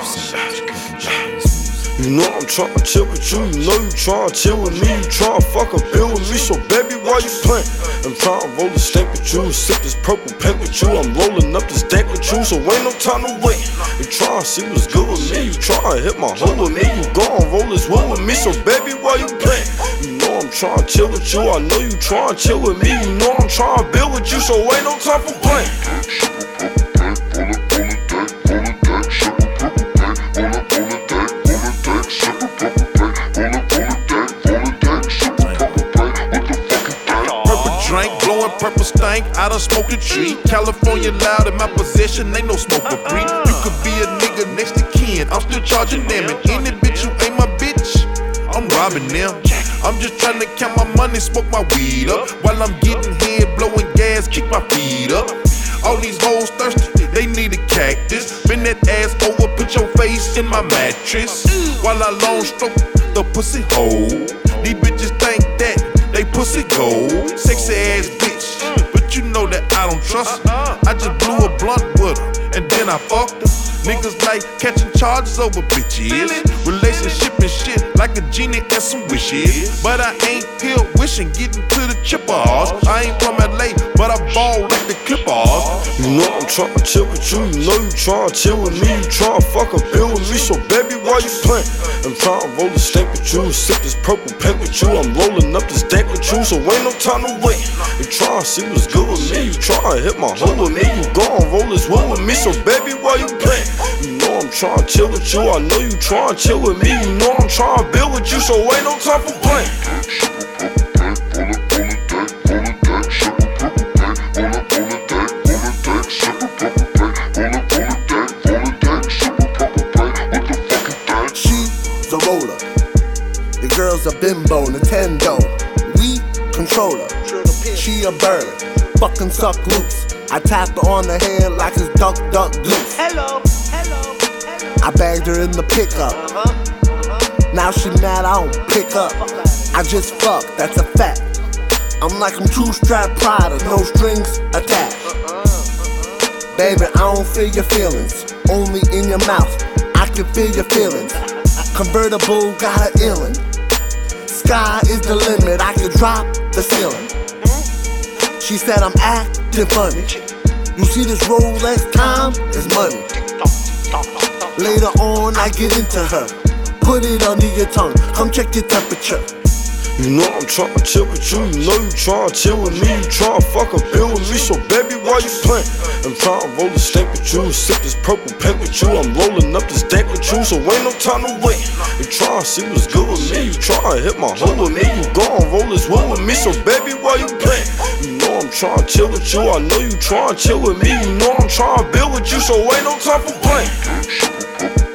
You know I'm tryna chill with you, you know you tryna chill with me, you tryna fuck a bill with me, so baby, why you playin'? I'm tryna roll a stank with you, sip this purple paint with you, I'm rolling up this dank with you, so ain't no time to wait. You tryna see what's good with me, you tryna hit my hole with me, you gon' roll this wood with me, so baby, why you playin'? You know I'm tryna chill with you, I know you tryna chill with me, you know I'm tryna build with you, so ain't no time for playin'. Blowing purple stank, I done smoked a tree. California loud in my possession, ain't no smoker free. You could be a nigga next to kin, I'm still charging them. And any bitch who ain't my bitch, I'm robbing them. I'm just trying to count my money, smoke my weed up, while I'm getting head, blowing gas, kick my feet up. All these hoes thirsty, they need a cactus. Bend that ass over, put your face in my mattress, while I long stroke the pussy hole. These bitches think that they pussy gold, sexy ass bitch, but you know that I don't trust her. I just blew a blunt with her, and then I fucked her. Niggas like catching charges over bitches, relationship and shit like a genie and some wishes. But I ain't here wishing, getting to the chippers. I ain't from LA, but I ball like the Clippers. You know I'm tryna chill with you, you know you tryna chill with me, you tryna fuck a bill with me, so baby, why you playin'? I'm tryna roll a stank with you, sip this purple paint with you, I'm rolling up this dank with you, so ain't no time to wait. You tryna see what's good with me, you tryna hit my hole with me, you gon' roll this wood with me, so baby, why you playin'? You know I'm tryna chill with you, I know you tryna chill with me, you know I'm tryna build with you, so ain't no time for playin'. She's a roller, your girl's a bimbo, Nintendo, we control her. She a bird, fucking suck loose. I tapped her on the head like it's duck, duck, goose. Hello. I bagged her in the pickup. Now she mad I don't pick up. I just fuck, that's a fact. I'm like some two-strap Prada, no strings attached. Baby, I don't feel your feelings, only in your mouth I can feel your feelings. Convertible got an illin'. Sky is the limit, I can drop the ceiling. She said I'm acting funny. You see this Rolex, time is money. Later on I get into her, put it under your tongue, come check your temperature. You know I'm tryna chill with you, you know you tryna chill with me, you tryna fuck a bill with me, so baby, why you playin'? I'm tryna roll a stank with you, sip this purple paint with you, I'm rolling up this dank with you, so ain't no time to wait. You tryna see what's good with me, you tryna hit my hole with me, you gon' roll this wood with me, so baby, why you playin'? You know I'm tryna chill with you, I know you tryna chill with me, you know I'm tryna build with you, so ain't no time for playin'.